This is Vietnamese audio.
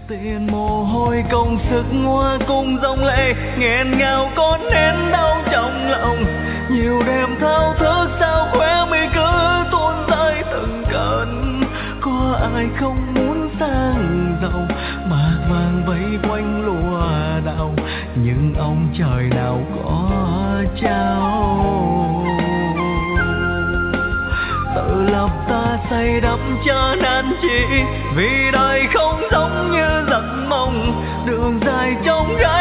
tiền mồ hôi công sức hoa cùng dòng lệ nghẹn ngào con nén đau trong lòng. Nhiều đêm thao thức sao khóe mi cứ tuôn rơi từng cơn. Có ai không muốn sang giàu mạc vàng vây quanh lúa đào, nhưng ông trời nào có trao. Tự lập ta xây đắp cho nan chỉ, vì đời không giống như giấc mộng. Đường dài trong gái